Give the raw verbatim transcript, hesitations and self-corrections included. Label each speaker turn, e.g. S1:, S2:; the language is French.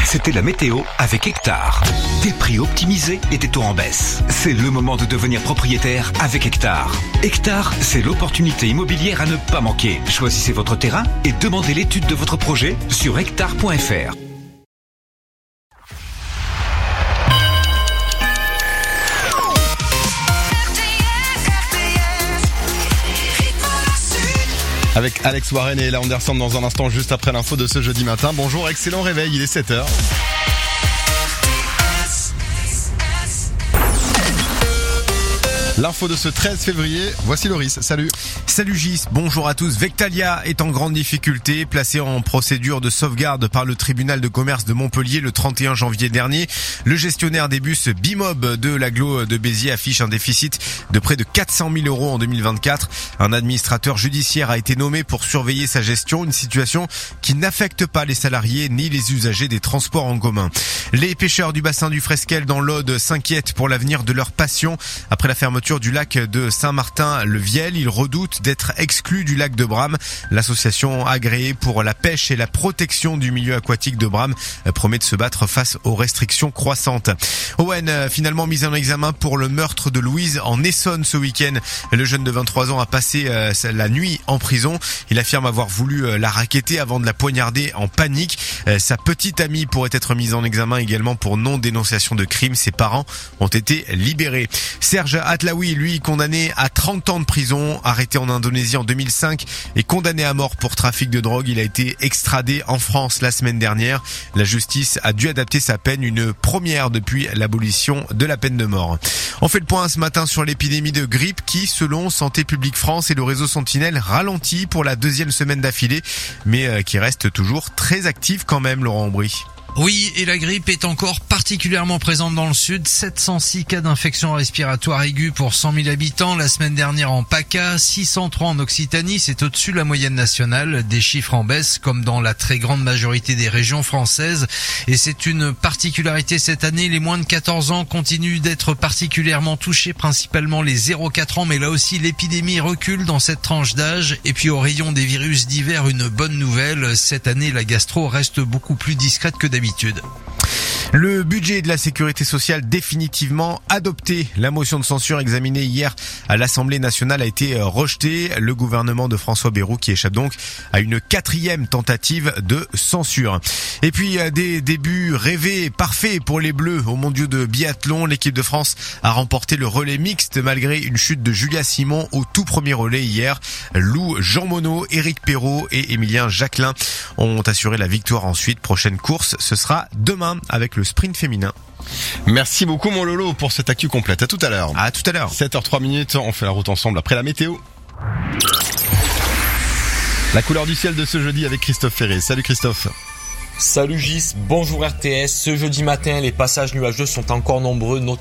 S1: C'était la météo avec Hectare. Des prix optimisés et des taux en baisse. C'est le moment de devenir propriétaire avec Hectare. Hectare, c'est l'opportunité immobilière à ne pas manquer. Choisissez votre terrain et demandez l'étude de votre projet sur hectare point f r.
S2: Avec Alex Warren et Ella Anderson dans un instant, juste après l'info de ce jeudi matin. Bonjour, excellent réveil, il est sept heures. L'info de ce treize février, voici Loris, salut.
S3: Salut Gis, bonjour à tous. Vectalia est en grande difficulté, placé en procédure de sauvegarde par le tribunal de commerce de Montpellier le trente et un janvier dernier. Le gestionnaire des bus Bimob de l'agglo de Béziers affiche un déficit de près de quatre cent mille euros en deux mille vingt-quatre. Un administrateur judiciaire a été nommé pour surveiller sa gestion, une situation qui n'affecte pas les salariés ni les usagers des transports en commun. Les pêcheurs du bassin du Fresquel dans l'Aude s'inquiètent pour l'avenir de leur passion. Après la fermeture du lac de Saint-Martin-le-Viel, ils redoutent d'être exclus du lac de Bram. L'association agréée pour la pêche et la protection du milieu aquatique de Bram promet de se battre face aux restrictions croissantes. Owen, finalement mis en examen pour le meurtre de Louise en Essonne ce week-end. Le jeune de vingt-trois ans a passé euh, la nuit en prison. Il affirme avoir voulu euh, la racketter avant de la poignarder en panique. Euh, sa petite amie pourrait être mise en examen également pour non-dénonciation de crime. Ses parents ont été libérés. Serge Atlaoui, lui, condamné à trente ans de prison, arrêté en Indonésie en deux mille cinq et condamné à mort pour trafic de drogue. Il a été extradé en France la semaine dernière. La justice a dû adapter sa peine, une première depuis l'abolition de la peine de mort. On fait le point ce matin sur l'épidémie de grippe qui, selon Santé publique France et le réseau Sentinelle, ralentit pour la deuxième semaine d'affilée, mais qui reste toujours très active quand même, Laurent Aubry.
S4: Oui, et la grippe est encore particulièrement présente dans le sud. sept cent six cas d'infection respiratoire aiguë pour cent mille habitants. La semaine dernière en PACA, six cent trois en Occitanie. C'est au-dessus de la moyenne nationale. Des chiffres en baisse, comme dans la très grande majorité des régions françaises. Et c'est une particularité cette année. Les moins de quatorze ans continuent d'être particulièrement touchés, principalement les zéro à quatre ans. Mais là aussi, l'épidémie recule dans cette tranche d'âge. Et puis au rayon des virus d'hiver, une bonne nouvelle. Cette année, la gastro reste beaucoup plus discrète que d'habitude.
S3: Le budget de la sécurité sociale définitivement adopté. La motion de censure examinée hier à l'Assemblée nationale a été rejetée. Le gouvernement de François Bayrou qui échappe donc à une quatrième tentative de censure. Et puis des débuts rêvés, parfaits pour les Bleus au mondiaux de biathlon. L'équipe de France a remporté le relais mixte malgré une chute de Julia Simon au tout premier relais hier. Lou Jean Monod, Éric Perrault et Émilien Jacquelin ont assuré la victoire ensuite. Prochaine course, ce sera demain avec le sprint féminin.
S2: Merci beaucoup mon Lolo pour cette actu complète. À tout à l'heure.
S3: À tout à l'heure.
S2: sept heures trois minutes, on fait la route ensemble après la météo. La couleur du ciel de ce jeudi avec Christophe Ferré. Salut Christophe.
S5: Salut Gis, bonjour R T S. Ce jeudi matin, les passages nuageux sont encore nombreux, notamment